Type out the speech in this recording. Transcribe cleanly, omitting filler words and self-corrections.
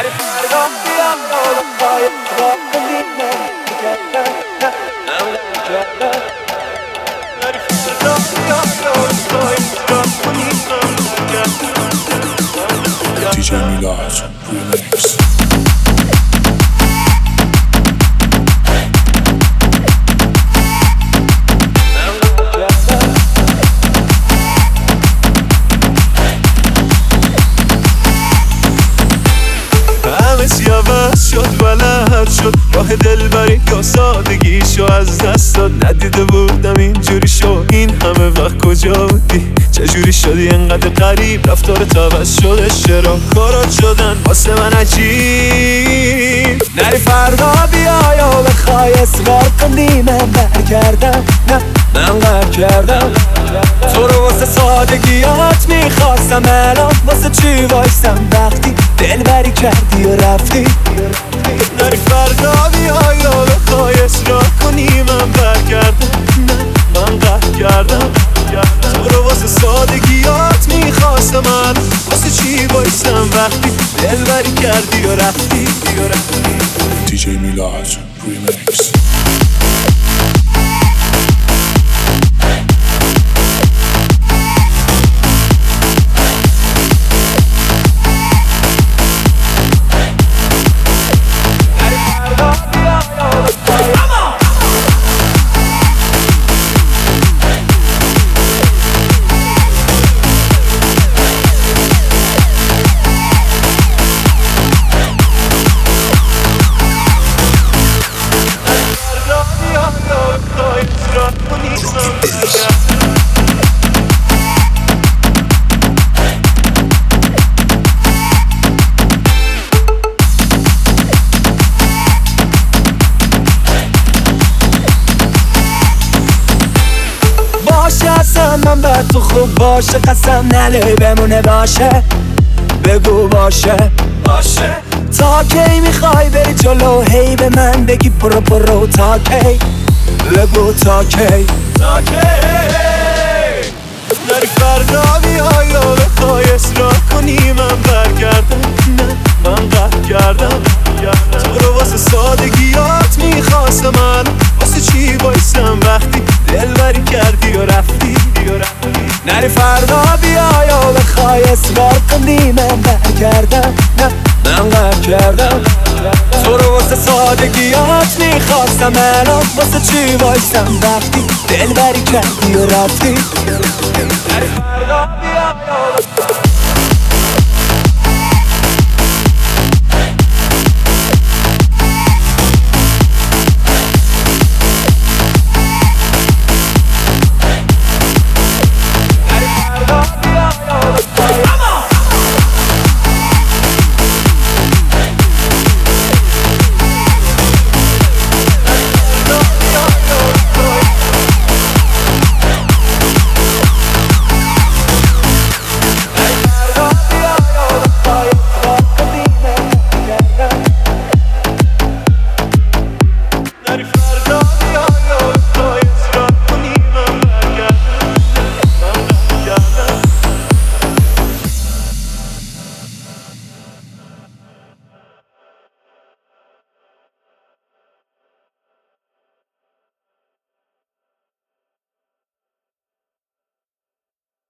DJ Milad Remix. عوض شد ولد شد راه دلبری یا سادگیشو از دست داد. ندیده بودم اینجوری شو این همه وقت کجا بودی؟ چجوری شدی انقدر غریب؟ رفتارت عوض شده چرا کارات شدن واسه من عجیب؟ نری فردا بیا یا بخوای اصرار کنی من برگردم. نه من قهر کردم تو رو واسه سادگیات میخواستم، الان واسه چی وایستم وقتی دلبری کردی و رفتی؟ نری فردا بیا یا بخوای اصرار کنی من برگردم. نه من قهر کردم تو رو واسه سادگیات میخواستم، الان واسه چی وایستم وقتی دلبری کردی و رفتی؟ DJ Milad Remix. باشه من بر تو خوب باشه، قسم نله بمونه باشه، بگو باشه تا کی میخوای بری جلو؟ هی به من بگی برو تا کی؟ بگو تا کی؟ نری فردا بیا یا بخوای اصرار کنی من برگردم. نه من قهر کردم تو رو واسه سادگیات میخواستم، من واسه چی وایستم وقتی دلبری کردی و رفتی؟ نری فردا بیا یا بخوای اصرار کنی من برگردم. نه من قهر کردم تو رو واسه سادگیات میخواستم، الان واسه چی وایستم وقتی دلبری کردی و رفتی؟ نری فردا بیا